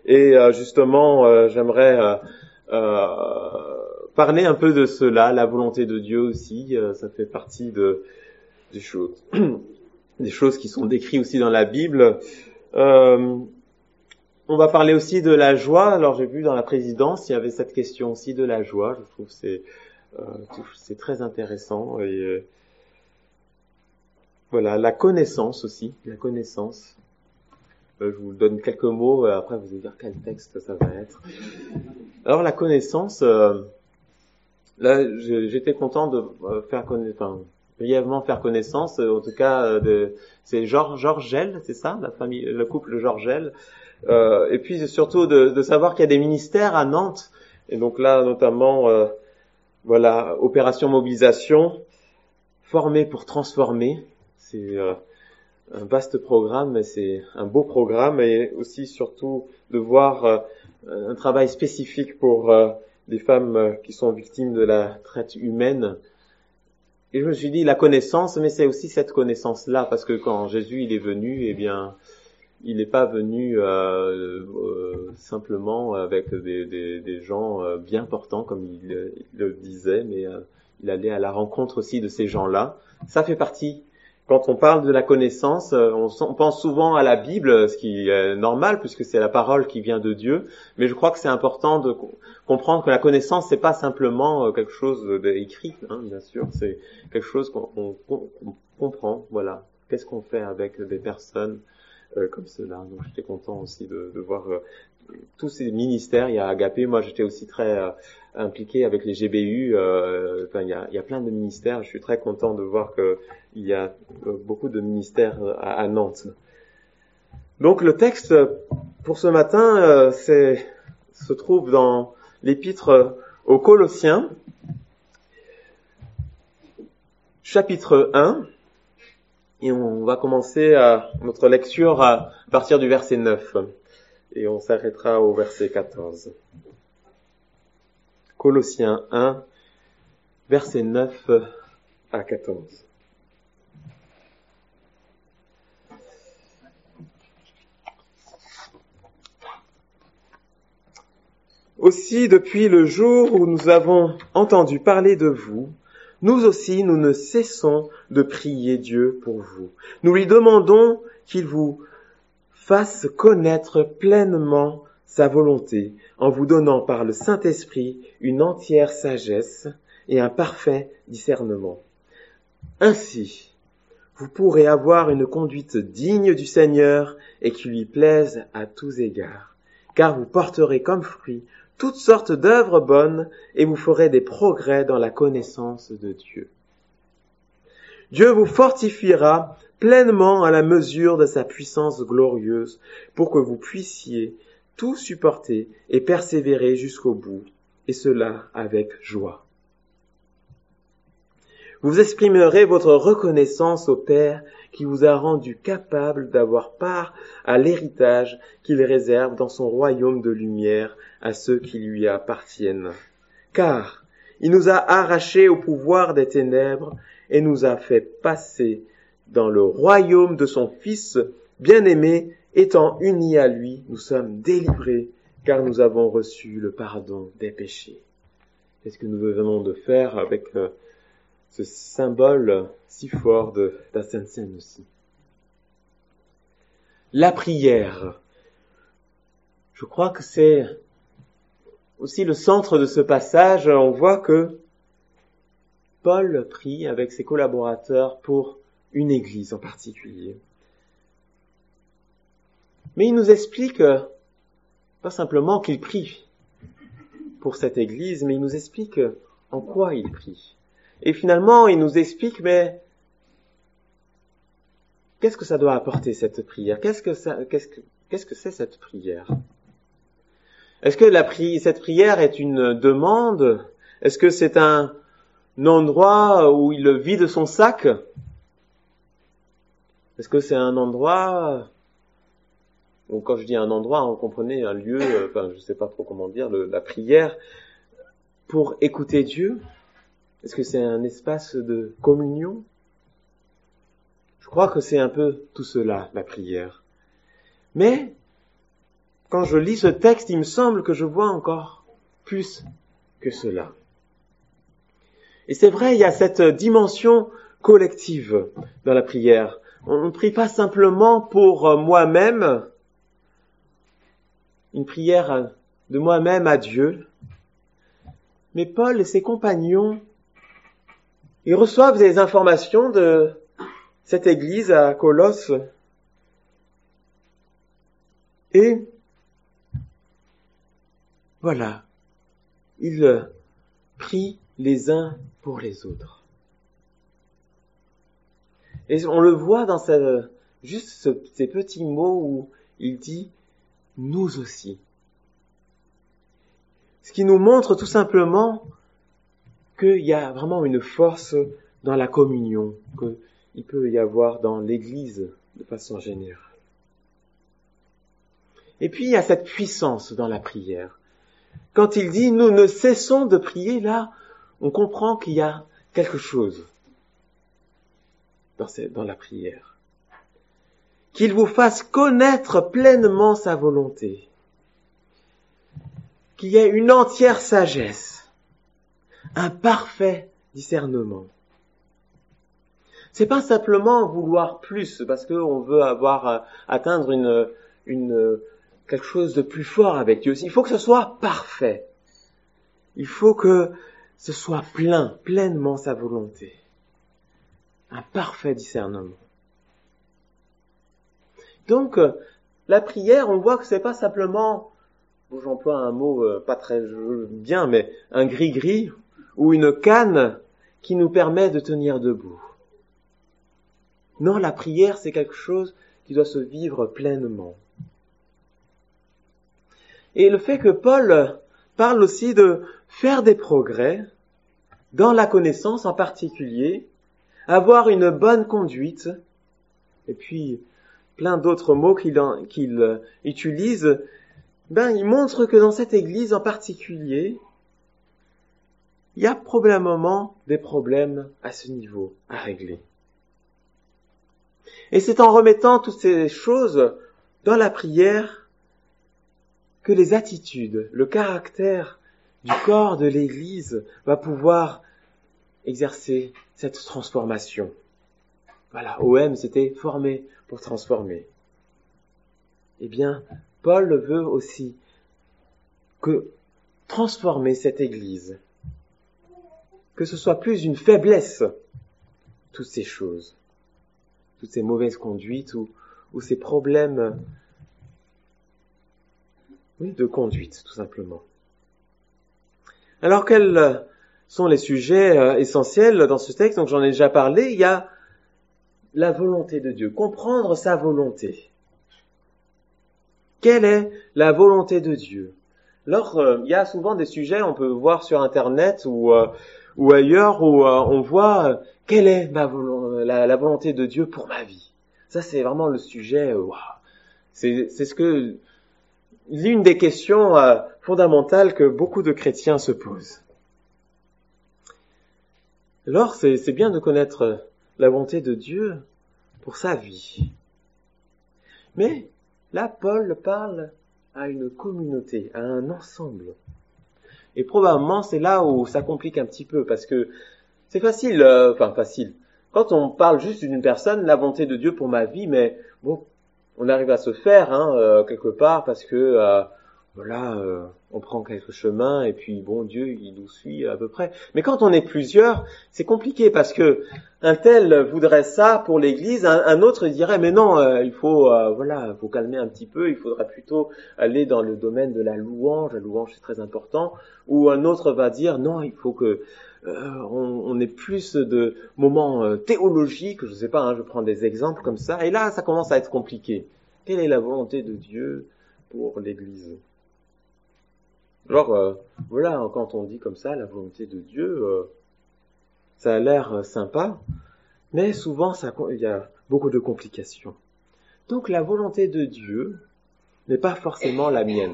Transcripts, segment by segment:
Et justement, j'aimerais parler un peu de cela, la volonté de Dieu aussi. Ça fait partie des choses, des choses qui sont décrites aussi dans la Bible. On va parler aussi de la joie. Alors j'ai vu dans la présidence, il y avait cette question aussi de la joie. Je trouve que c'est très intéressant. Et voilà, la connaissance aussi, la connaissance. Je vous donne quelques mots, après vous allez dire quel texte ça va être. Alors la connaissance, là j'étais content de brièvement faire connaissance, en tout cas c'est Georgel, c'est ça, la famille, le couple Georgel. Et puis surtout de savoir qu'il y a des ministères à Nantes, et donc là notamment voilà, opération mobilisation, former pour transformer, c'est un vaste programme, mais c'est un beau programme, et aussi surtout de voir un travail spécifique pour des femmes qui sont victimes de la traite humaine. Et je me suis dit la connaissance, mais c'est aussi cette connaissance-là, parce que quand Jésus il est venu, eh bien il n'est pas venu simplement avec des gens bien portants comme il le disait, mais il allait à la rencontre aussi de ces gens-là. Ça fait partie. Quand on parle de la connaissance, on pense souvent à la Bible, ce qui est normal puisque c'est la parole qui vient de Dieu. Mais je crois que c'est important de comprendre que la connaissance, c'est pas simplement quelque chose d'écrit, hein, bien sûr. C'est quelque chose qu'on comprend. Voilà. Qu'est-ce qu'on fait avec des personnes comme cela. Donc j'étais content aussi de voir tous ces ministères. Il y a Agapé, moi j'étais aussi très impliqué avec les GBU. Enfin, il y a plein de ministères. Je suis très content de voir qu'il y a beaucoup de ministères à Nantes. Donc le texte pour ce matin se trouve dans l'épître aux Colossiens, chapitre 1. Et on va commencer notre lecture à partir du verset 9. Et on s'arrêtera au verset 14. Colossiens 1, verset 9 à 14. Aussi, depuis le jour où nous avons entendu parler de vous, nous aussi, nous ne cessons de prier Dieu pour vous. Nous lui demandons qu'il vous fasse connaître pleinement sa volonté, en vous donnant par le Saint-Esprit une entière sagesse et un parfait discernement. Ainsi, vous pourrez avoir une conduite digne du Seigneur et qui lui plaise à tous égards, car vous porterez comme fruit toutes sortes d'œuvres bonnes et vous ferez des progrès dans la connaissance de Dieu. Dieu vous fortifiera pleinement à la mesure de sa puissance glorieuse pour que vous puissiez tout supporter et persévérer jusqu'au bout, et cela avec joie. Vous exprimerez votre reconnaissance au Père qui vous a rendu capable d'avoir part à l'héritage qu'il réserve dans son royaume de lumière à ceux qui lui appartiennent. Car il nous a arrachés au pouvoir des ténèbres et nous a fait passer dans le royaume de son Fils bien-aimé. Étant unis à lui, nous sommes délivrés car nous avons reçu le pardon des péchés. Qu'est-ce que nous venons de faire avec ce symbole si fort de la Sainte Seine aussi? La prière. Je crois que c'est aussi le centre de ce passage. On voit que Paul prie avec ses collaborateurs pour une église en particulier. Mais il nous explique pas simplement qu'il prie pour cette église, mais il nous explique en quoi il prie. Et finalement, il nous explique, mais qu'est-ce que ça doit apporter cette prière? Qu'est-ce que c'est cette prière? Est-ce que cette prière est une demande? Est-ce que c'est un endroit où il vide son sac? Est-ce que c'est un endroit, ou quand je dis un endroit, vous comprenez, un lieu, je sais pas trop comment dire, la prière pour écouter Dieu? Est-ce que c'est un espace de communion? Je crois que c'est un peu tout cela, la prière. Mais quand je lis ce texte, il me semble que je vois encore plus que cela. Et c'est vrai, il y a cette dimension collective dans la prière. On ne prie pas simplement pour moi-même, une prière de moi-même à Dieu, mais Paul et ses compagnons, ils reçoivent des informations de cette église à Colosse et voilà, ils prient les uns pour les autres. Et on le voit dans ces petits mots où il dit « nous aussi ». Ce qui nous montre tout simplement qu'il y a vraiment une force dans la communion, qu'il peut y avoir dans l'Église de façon générale. Et puis il y a cette puissance dans la prière. Quand il dit « nous ne cessons de prier », là, on comprend qu'il y a quelque chose dans la prière. Qu'il vous fasse connaître pleinement sa volonté. Qu'il y ait une entière sagesse. Un parfait discernement. C'est pas simplement vouloir plus, parce qu'on veut atteindre quelque chose de plus fort avec Dieu. Il faut que ce soit parfait. Il faut que ce soit pleinement sa volonté. Un parfait discernement. Donc, la prière, on voit que c'est pas simplement, j'emploie un mot pas très bien, mais un gris-gris ou une canne qui nous permet de tenir debout. Non, la prière, c'est quelque chose qui doit se vivre pleinement. Et le fait que Paul parle aussi de faire des progrès dans la connaissance en particulier, avoir une bonne conduite, et puis plein d'autres mots qu'il utilise, il montre que dans cette église en particulier, il y a probablement des problèmes à ce niveau à régler. Et c'est en remettant toutes ces choses dans la prière que les attitudes, le caractère du corps de l'Église va pouvoir exercer cette transformation. Voilà, OM s'était formé pour transformer. Eh bien, Paul veut aussi transformer cette Église. Que ce soit plus une faiblesse, toutes ces choses, toutes ces mauvaises conduites ou ces problèmes de conduite, tout simplement. Alors, quels sont les sujets essentiels dans ce texte? Donc, j'en ai déjà parlé. Il y a la volonté de Dieu, comprendre sa volonté. Quelle est la volonté de Dieu? Alors, il y a souvent des sujets, on peut voir sur Internet ou ailleurs, où on voit quelle est la volonté de Dieu pour ma vie. Ça, c'est vraiment le sujet. C'est l'une des questions fondamentales que beaucoup de chrétiens se posent. Alors, c'est bien de connaître la volonté de Dieu pour sa vie. Mais là, Paul parle à une communauté, à un ensemble. Et probablement, c'est là où ça complique un petit peu, parce que c'est facile. Quand on parle juste d'une personne, la volonté de Dieu pour ma vie, mais bon, on arrive à se faire quelque part, parce que on prend quelques chemins, et puis bon, Dieu, il nous suit à peu près. Mais quand on est plusieurs, c'est compliqué, parce que un tel voudrait ça pour l'Église, un autre dirait, mais non, il faut calmer un petit peu, il faudrait plutôt aller dans le domaine de la louange c'est très important, ou un autre va dire, non, il faut que on ait plus de moments théologiques, je sais pas, je prends des exemples comme ça, et là, ça commence à être compliqué. Quelle est la volonté de Dieu pour l'Église? Alors, quand on dit comme ça, la volonté de Dieu, ça a l'air sympa, mais souvent, il y a beaucoup de complications. Donc, la volonté de Dieu n'est pas forcément la mienne.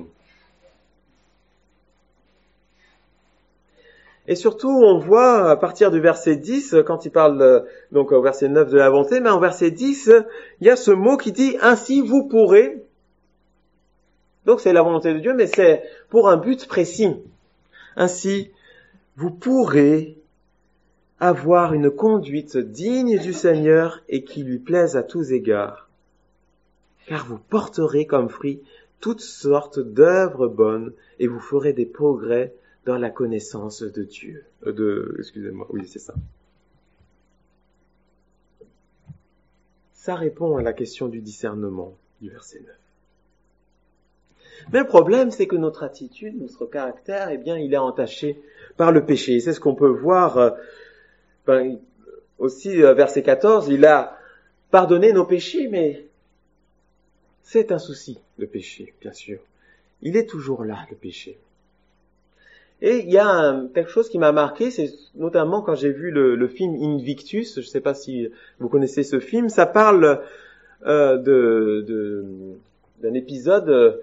Et surtout, on voit, à partir du verset 10, quand il parle, donc au verset 9 de la volonté, mais en verset 10, il y a ce mot qui dit « Ainsi vous pourrez ». Donc c'est la volonté de Dieu, mais c'est pour un but précis. Ainsi, vous pourrez avoir une conduite digne du Seigneur et qui lui plaise à tous égards, car vous porterez comme fruit toutes sortes d'œuvres bonnes et vous ferez des progrès dans la connaissance de Dieu. Oui, c'est ça. Ça répond à la question du discernement du verset 9. Mais le problème, c'est que notre attitude, notre caractère, eh bien, il est entaché par le péché. C'est ce qu'on peut voir aussi, verset 14, il a pardonné nos péchés, mais c'est un souci, le péché, bien sûr. Il est toujours là, le péché. Et il y a quelque chose qui m'a marqué, c'est notamment quand j'ai vu le film Invictus, je ne sais pas si vous connaissez ce film, ça parle d'un épisode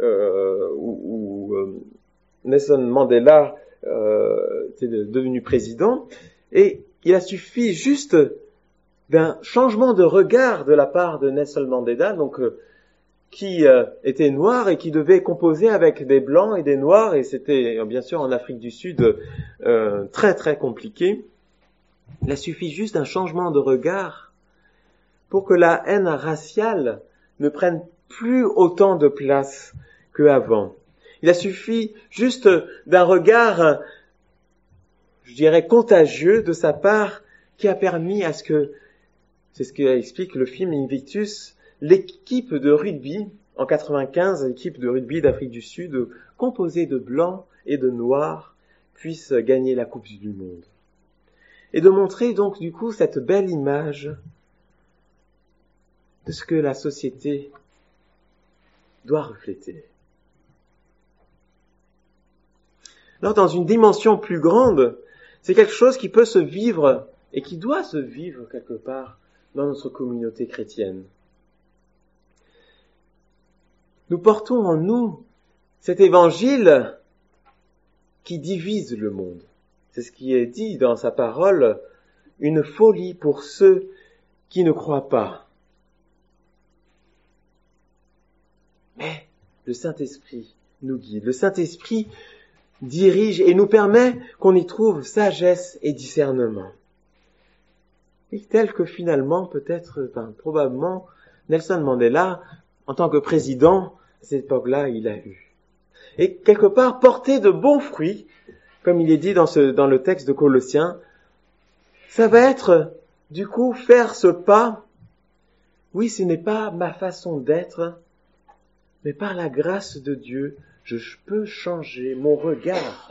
où Nelson Mandela était devenu président, et il a suffi juste d'un changement de regard de la part de Nelson Mandela, donc qui était noir et qui devait composer avec des blancs et des noirs, et c'était bien sûr en Afrique du Sud très très compliqué. Il a suffi juste d'un changement de regard pour que la haine raciale ne prenne plus autant de place qu'avant. Il a suffi juste d'un regard, je dirais, contagieux de sa part qui a permis à ce que, c'est ce qu'explique le film Invictus, l'équipe de rugby, en 95, l'équipe de rugby d'Afrique du Sud, composée de blancs et de noirs, puisse gagner la Coupe du Monde. Et de montrer donc du coup cette belle image de ce que la société doit refléter. Alors dans une dimension plus grande, c'est quelque chose qui peut se vivre et qui doit se vivre quelque part dans notre communauté chrétienne. Nous portons en nous cet évangile qui divise le monde. C'est ce qui est dit dans sa parole, une folie pour ceux qui ne croient pas. Mais le Saint-Esprit nous guide. Le Saint-Esprit dirige et nous permet qu'on y trouve sagesse et discernement. Et tel que finalement, probablement, Nelson Mandela, en tant que président, à cette époque-là, il a eu. Et quelque part, porter de bons fruits, comme il est dit dans le texte de Colossiens, ça va être, du coup, faire ce pas. Oui, ce n'est pas ma façon d'être, mais par la grâce de Dieu, je peux changer mon regard.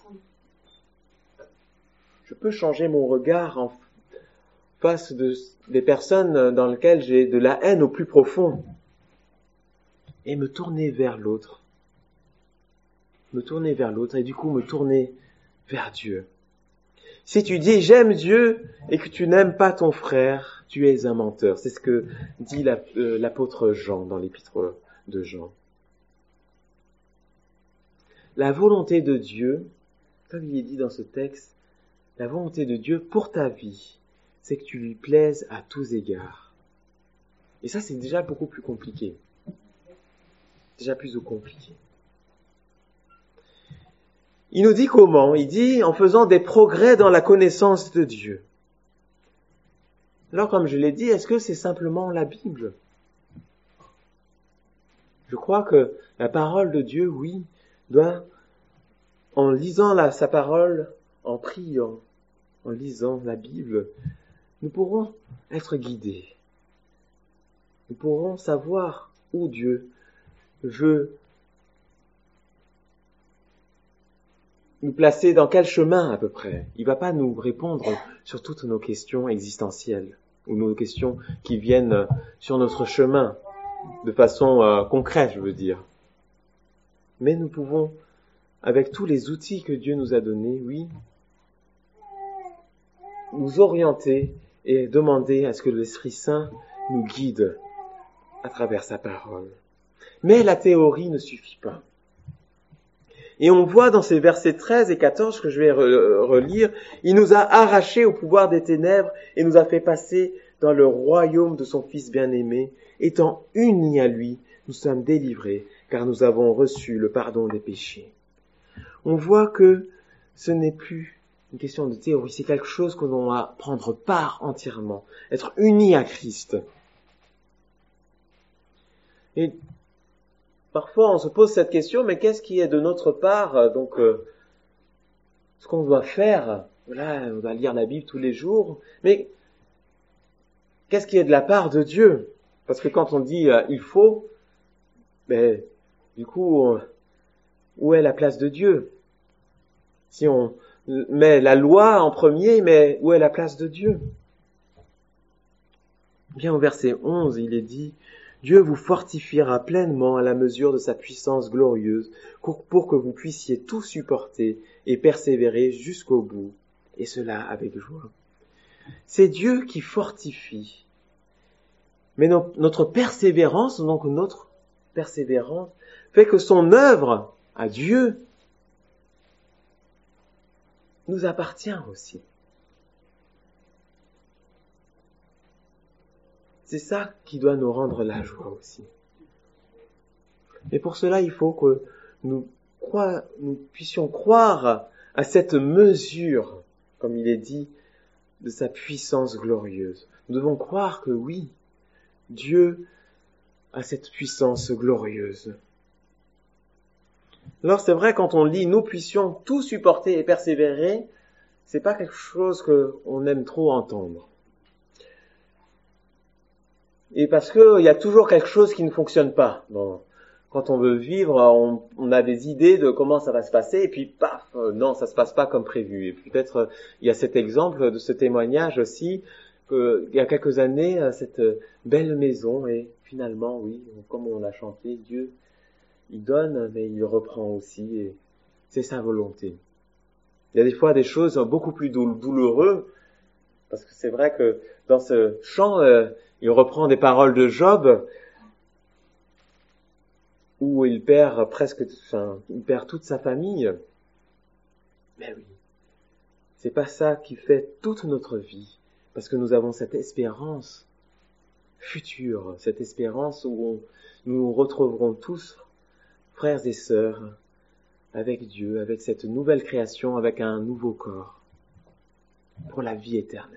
Je peux changer mon regard en face des personnes dans lesquelles j'ai de la haine au plus profond et me tourner vers l'autre. Me tourner vers l'autre et du coup me tourner vers Dieu. Si tu dis j'aime Dieu et que tu n'aimes pas ton frère, tu es un menteur. C'est ce que dit l'apôtre Jean dans l'épître de Jean. La volonté de Dieu, comme il est dit dans ce texte, la volonté de Dieu pour ta vie, c'est que tu lui plaises à tous égards. Et ça, c'est déjà beaucoup plus compliqué. Déjà plus compliqué. Il nous dit comment? Il dit en faisant des progrès dans la connaissance de Dieu. Alors, comme je l'ai dit, est-ce que c'est simplement la Bible? Je crois que la parole de Dieu, oui, doit, en lisant sa parole, en priant, en lisant la Bible, nous pourrons être guidés. Nous pourrons savoir où Dieu veut nous placer, dans quel chemin à peu près. Il ne va pas nous répondre sur toutes nos questions existentielles ou nos questions qui viennent sur notre chemin de façon concrète, je veux dire. Mais nous pouvons, avec tous les outils que Dieu nous a donnés, oui, nous orienter et demander à ce que l'Esprit Saint nous guide à travers sa parole. Mais la théorie ne suffit pas. Et on voit dans ces versets 13 et 14 que je vais relire, il nous a arrachés au pouvoir des ténèbres et nous a fait passer dans le royaume de son Fils bien-aimé. Étant unis à lui, nous sommes délivrés, car nous avons reçu le pardon des péchés. On voit que ce n'est plus une question de théorie, c'est quelque chose que l'on va prendre part entièrement, être uni à Christ. Et parfois on se pose cette question, mais qu'est-ce qui est de notre part, ce qu'on doit faire? Voilà, on doit lire la Bible tous les jours, mais qu'est-ce qui est de la part de Dieu? Parce que quand on dit il faut, mais du coup, où est la place de Dieu? Si on met la loi en premier, mais où est la place de Dieu? Bien au verset 11, il est dit « Dieu vous fortifiera pleinement à la mesure de sa puissance glorieuse pour que vous puissiez tout supporter et persévérer jusqu'au bout, et cela avec joie. » C'est Dieu qui fortifie. Mais notre persévérance fait que son œuvre à Dieu nous appartient aussi. C'est ça qui doit nous rendre la joie aussi. Et pour cela, il faut que nous puissions croire à cette mesure, comme il est dit, de sa puissance glorieuse. Nous devons croire que oui, Dieu a cette puissance glorieuse. Alors c'est vrai, quand on lit « Nous puissions tout supporter et persévérer », c'est pas quelque chose qu'on aime trop entendre. Et parce que il y a toujours quelque chose qui ne fonctionne pas. Bon, quand on veut vivre, on a des idées de comment ça va se passer, et puis paf, non, ça se passe pas comme prévu. Et peut-être il y a cet exemple de ce témoignage aussi, il y a quelques années, cette belle maison, et finalement, oui, comme on l'a chanté, Dieu, il donne, mais il reprend aussi, et c'est sa volonté. Il y a des fois des choses beaucoup plus douloureuses, parce que c'est vrai que dans ce chant, il reprend des paroles de Job, où il perd il perd toute sa famille. Mais oui, c'est pas ça qui fait toute notre vie, parce que nous avons cette espérance future, cette espérance où nous nous retrouverons tous, frères et sœurs, avec Dieu, avec cette nouvelle création, avec un nouveau corps, pour la vie éternelle.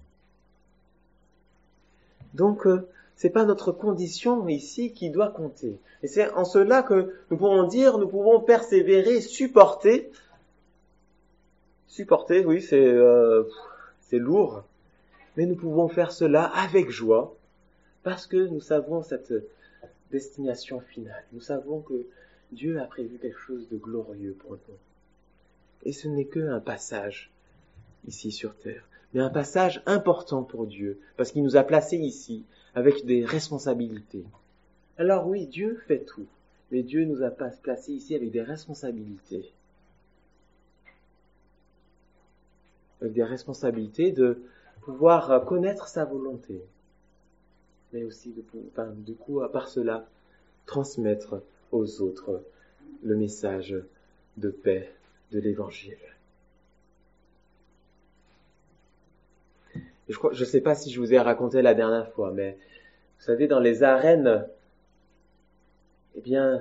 Donc, c'est pas notre condition ici qui doit compter. Et c'est en cela que nous pouvons persévérer, supporter. Supporter, oui, c'est lourd. Mais nous pouvons faire cela avec joie, parce que nous savons cette destination finale. Nous savons que Dieu a prévu quelque chose de glorieux pour nous. Et ce n'est qu'un passage ici sur terre, mais un passage important pour Dieu, parce qu'il nous a placés ici avec des responsabilités. Alors oui, Dieu fait tout, mais Dieu nous a placés ici avec des responsabilités. Avec des responsabilités de pouvoir connaître sa volonté, mais aussi du coup, à part cela, transmettre aux autres le message de paix de l'Évangile. Je ne sais pas si je vous ai raconté la dernière fois, mais vous savez, dans les arènes, eh bien,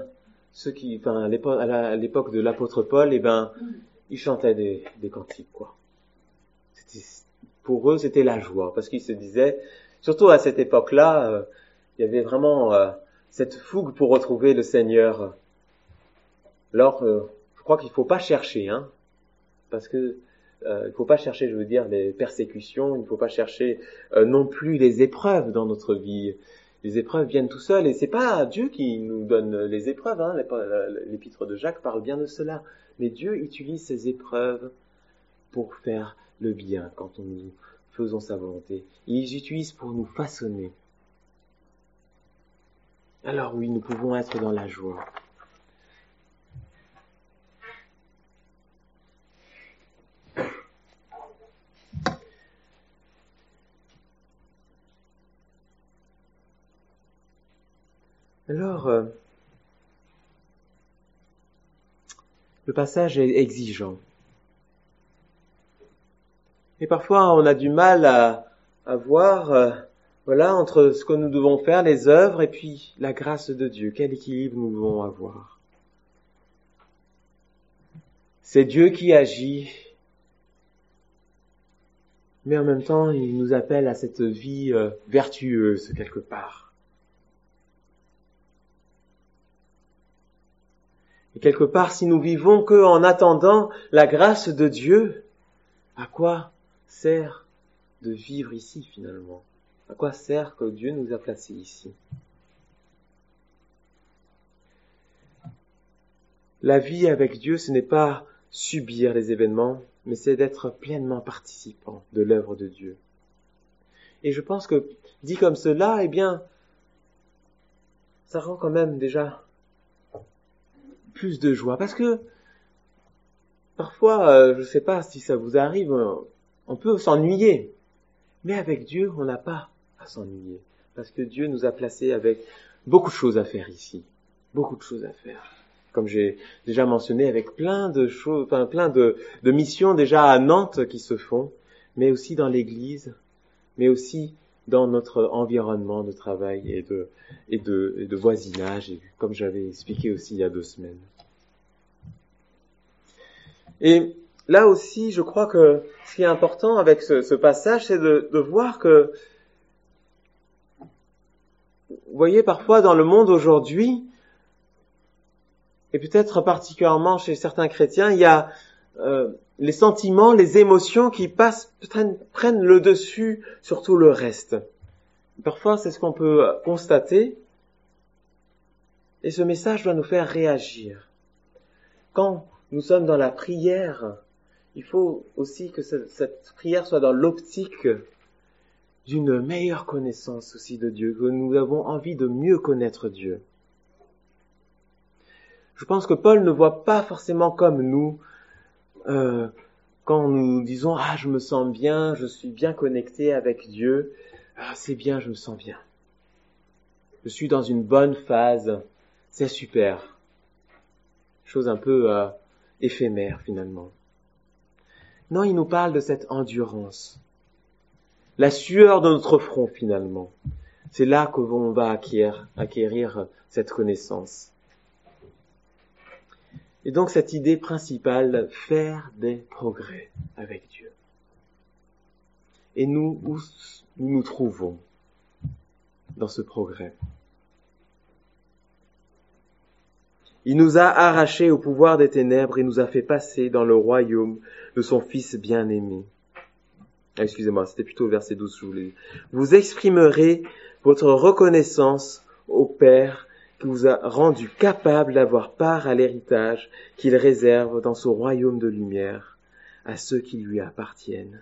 à l'époque de l'apôtre Paul, ils chantaient des cantiques, quoi. Pour eux, c'était la joie, parce qu'ils se disaient, surtout à cette époque-là, il y avait vraiment cette fougue pour retrouver le Seigneur. Alors, je crois qu'il ne faut pas chercher, parce que il faut pas chercher, je veux dire, les persécutions, il ne faut pas chercher non plus les épreuves dans notre vie. Les épreuves viennent tout seules, et c'est pas Dieu qui nous donne les épreuves, l'épître de Jacques parle bien de cela. Mais Dieu utilise ces épreuves pour faire le bien quand nous faisons sa volonté. Il les utilise pour nous façonner. Alors oui, nous pouvons être dans la joie. Alors, le passage est exigeant. Et parfois, on a du mal à voir Voilà, entre ce que nous devons faire, les œuvres, et puis la grâce de Dieu. Quel équilibre nous devons avoir. C'est Dieu qui agit, mais en même temps, il nous appelle à cette vie vertueuse, quelque part. Et quelque part, si nous vivons que en attendant la grâce de Dieu, à quoi sert de vivre ici, finalement? À quoi sert que Dieu nous a placés ici? La vie avec Dieu, ce n'est pas subir les événements, mais c'est d'être pleinement participant de l'œuvre de Dieu. Et je pense que, dit comme cela, eh bien, ça rend quand même déjà plus de joie. Parce que, parfois, je ne sais pas si ça vous arrive, on peut s'ennuyer. Mais avec Dieu, on n'a pas à s'ennuyer. Parce que Dieu nous a placés avec beaucoup de choses à faire ici. Beaucoup de choses à faire. Comme j'ai déjà mentionné, avec plein de choses, enfin, plein de missions déjà à Nantes qui se font, mais aussi dans l'église, mais aussi dans notre environnement de travail et de voisinage, et comme j'avais expliqué aussi il y a 2 semaines. Et là aussi, je crois que ce qui est important avec ce passage, c'est de voir que, vous voyez, parfois dans le monde aujourd'hui, et peut-être particulièrement chez certains chrétiens, il y a les sentiments, les émotions qui prennent le dessus sur tout le reste. Parfois, c'est ce qu'on peut constater, et ce message doit nous faire réagir. Quand nous sommes dans la prière, il faut aussi que cette prière soit dans l'optique d'une meilleure connaissance aussi de Dieu, que nous avons envie de mieux connaître Dieu. Je pense que Paul ne voit pas forcément comme nous, quand nous disons « Ah, je me sens bien, je suis bien connecté avec Dieu, ah, c'est bien, je me sens bien. Je suis dans une bonne phase, c'est super. » Chose un peu éphémère finalement. Non, il nous parle de cette endurance. La sueur de notre front finalement. C'est là que l'on va acquérir cette connaissance. Et donc cette idée principale, faire des progrès avec Dieu. Et nous, où nous trouvons dans ce progrès? Il nous a arrachés au pouvoir des ténèbres et nous a fait passer dans le royaume de son Fils bien-aimé. Excusez-moi, c'était plutôt le verset 12 que je voulais dire. Vous exprimerez votre reconnaissance au Père qui vous a rendu capable d'avoir part à l'héritage qu'il réserve dans son royaume de lumière à ceux qui lui appartiennent.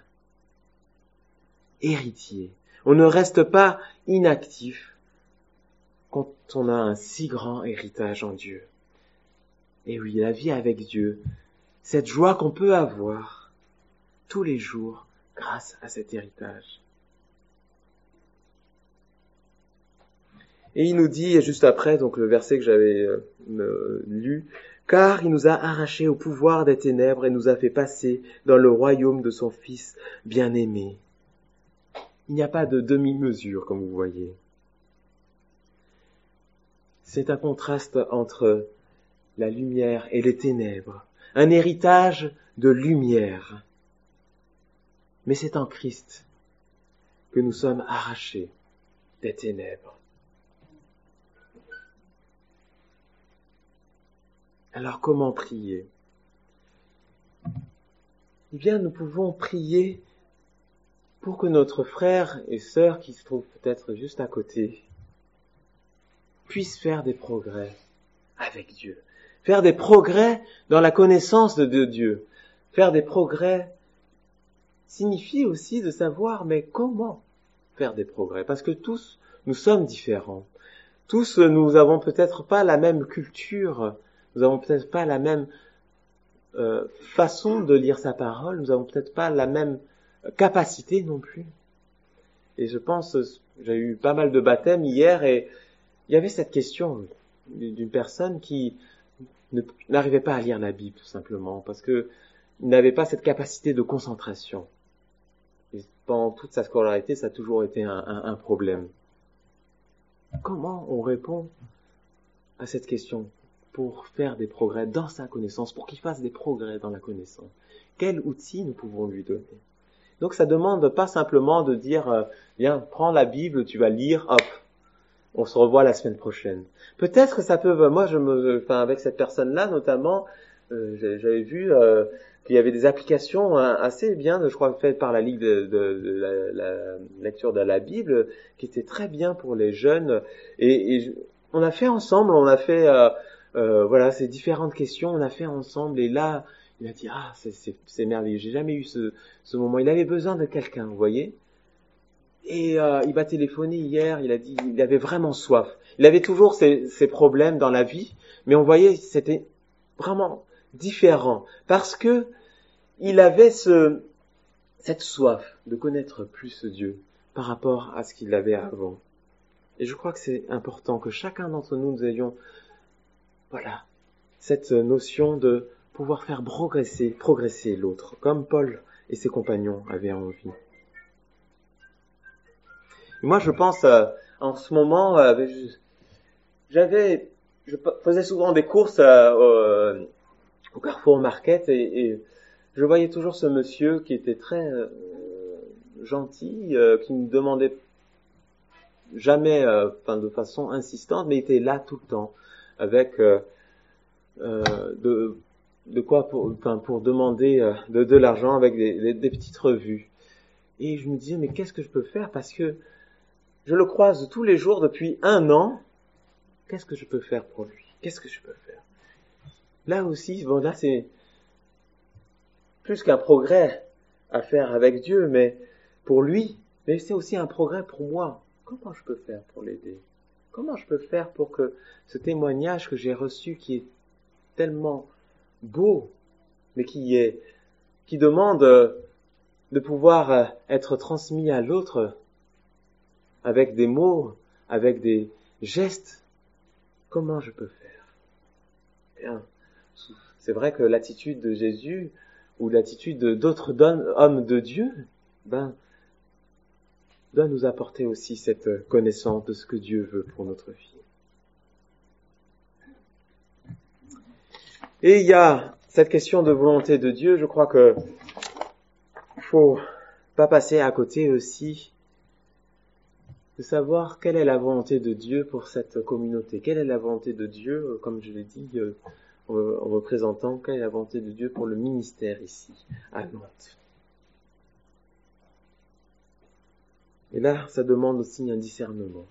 Héritier. On ne reste pas inactif quand on a un si grand héritage en Dieu. Et oui, la vie avec Dieu, cette joie qu'on peut avoir tous les jours grâce à cet héritage. Et il nous dit, juste après, donc le verset que j'avais lu, « Car il nous a arrachés au pouvoir des ténèbres et nous a fait passer dans le royaume de son Fils bien-aimé. » Il n'y a pas de demi-mesure, comme vous voyez. C'est un contraste entre la lumière et les ténèbres, un héritage de lumière. Mais c'est en Christ que nous sommes arrachés des ténèbres. Alors comment prier? Eh bien, nous pouvons prier pour que notre frère et sœur qui se trouvent peut-être juste à côté puissent faire des progrès avec Dieu. Faire des progrès dans la connaissance de Dieu. Faire des progrès signifie aussi de savoir, mais comment faire des progrès? Parce que tous, nous sommes différents. Tous, nous avons peut-être pas la même culture, nous avons peut-être pas la même façon de lire sa parole, nous avons peut-être pas la même capacité non plus. Et je pense, j'ai eu pas mal de baptêmes hier et il y avait cette question d'une personne qui n'arrivait pas à lire la Bible tout simplement parce que il n'avait pas cette capacité de concentration. pendant toute sa scolarité, ça a toujours été un problème. Comment on répond à cette question pour faire des progrès dans sa connaissance, pour qu'il fasse des progrès dans la connaissance? Quel outil nous pouvons lui donner? Donc ça demande pas simplement de dire viens, prends la Bible, tu vas lire, hop, on se revoit la semaine prochaine. Peut-être que ça peut, moi avec cette personne-là notamment, j'avais vu qu'il y avait des applications assez bien, je crois, faites par la Ligue de la lecture de la Bible, qui étaient très bien pour les jeunes. Et on a fait ensemble, on a fait voilà ces différentes questions, on a fait ensemble. Et là, il a dit c'est merveilleux. J'ai jamais eu ce moment. Il avait besoin de quelqu'un, vous voyez. Et il m'a téléphoné hier. Il a dit il avait vraiment soif. Il avait toujours ses problèmes dans la vie, mais on voyait c'était vraiment différent parce que il avait cette soif de connaître plus Dieu par rapport à ce qu'il avait avant. Et je crois que c'est important que chacun d'entre nous ayons voilà cette notion de pouvoir faire progresser l'autre, comme Paul et ses compagnons avaient envie. Et moi, je pense en ce moment, je faisais souvent des courses au Carrefour Market et je voyais toujours ce monsieur qui était très gentil, qui ne demandait jamais, de façon insistante, mais il était là tout le temps avec de quoi pour demander de l'argent avec des petites revues. Et je me disais mais qu'est-ce que je peux faire parce que je le croise tous les jours depuis 1 an. Qu'est-ce que je peux faire pour lui? Qu'est-ce que je peux faire? Là aussi, là c'est plus qu'un progrès à faire avec Dieu, mais pour lui, mais c'est aussi un progrès pour moi. Comment je peux faire pour l'aider? Comment je peux faire pour que ce témoignage que j'ai reçu, qui est tellement beau, mais qui demande de pouvoir être transmis à l'autre avec des mots, avec des gestes, comment je peux faire? Bien. C'est vrai que l'attitude de Jésus ou l'attitude d'autres hommes de Dieu, doit nous apporter aussi cette connaissance de ce que Dieu veut pour notre vie. Et il y a cette question de volonté de Dieu, je crois que il faut pas passer à côté aussi de savoir quelle est la volonté de Dieu pour cette communauté. Quelle est la volonté de Dieu, comme je l'ai dit en représentant, quelle est la volonté de Dieu pour le ministère ici, à Nantes. Et là, ça demande aussi un discernement.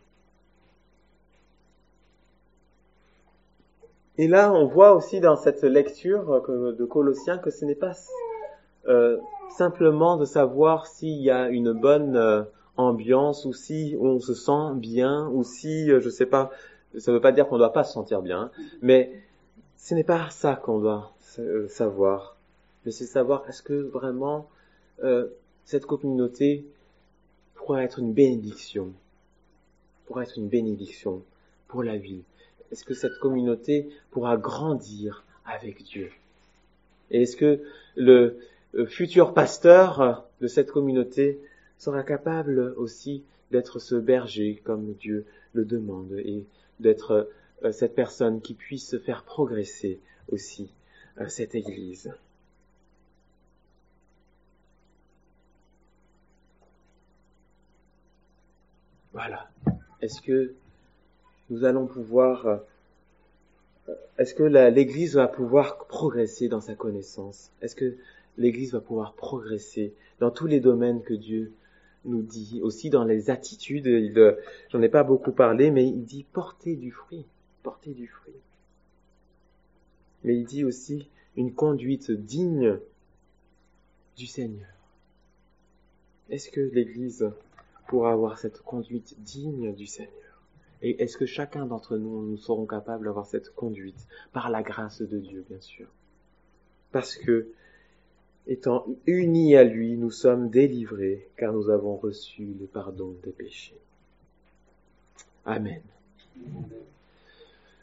Et là, on voit aussi dans cette lecture de Colossiens que ce n'est pas simplement de savoir s'il y a une bonne ambiance ou si on se sent bien ou si, je sais pas, ça veut pas dire qu'on doit pas se sentir bien, mais ce n'est pas ça qu'on doit savoir. Mais c'est savoir est-ce que vraiment cette communauté pourra être une bénédiction pour la ville. Est-ce que cette communauté pourra grandir avec Dieu? Et est-ce que le futur pasteur de cette communauté sera capable aussi d'être ce berger comme Dieu le demande et d'être cette personne qui puisse faire progresser aussi cette Église? Voilà. Est-ce que nous allons pouvoir... Est-ce que l'Église va pouvoir progresser dans sa connaissance? Est-ce que l'Église va pouvoir progresser dans tous les domaines que Dieu nous dit? Aussi dans les attitudes, j'en ai pas beaucoup parlé, mais il dit porter du fruit. Mais il dit aussi une conduite digne du Seigneur. Est-ce que l'Église pourra avoir cette conduite digne du Seigneur? Et est-ce que chacun d'entre nous serons capables d'avoir cette conduite par la grâce de Dieu, bien sûr? Parce que, étant unis à lui, nous sommes délivrés, car nous avons reçu le pardon des péchés. Amen.